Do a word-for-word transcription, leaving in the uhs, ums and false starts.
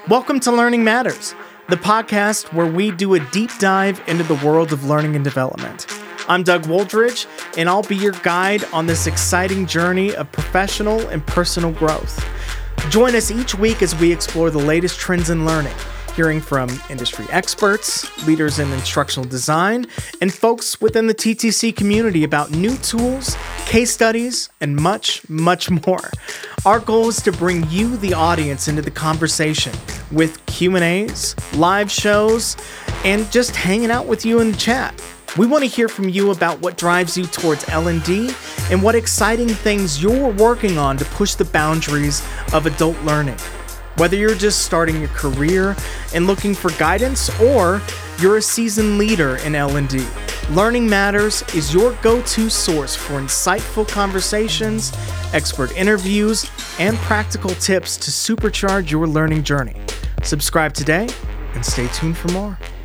Welcome to Learning Matters, the podcast where we do a deep dive into the world of learning and development. I'm Doug Woldridge, and I'll be your guide on this exciting journey of professional and personal growth. Join us each week as we explore the latest trends in learning, hearing from industry experts, leaders in instructional design, and folks within the T T C community about new tools, case studies, and much, much more. Our goal is to bring you, the audience, into the conversation with Q and A's, live shows, and just hanging out with you in the chat. We want to hear from you about what drives you towards L and D and what exciting things you're working on to push the boundaries of adult learning. Whether you're just starting your career and looking for guidance, or you're a seasoned leader in L and D, Learning Matters is your go-to source for insightful conversations, expert interviews, and practical tips to supercharge your learning journey. Subscribe today and stay tuned for more.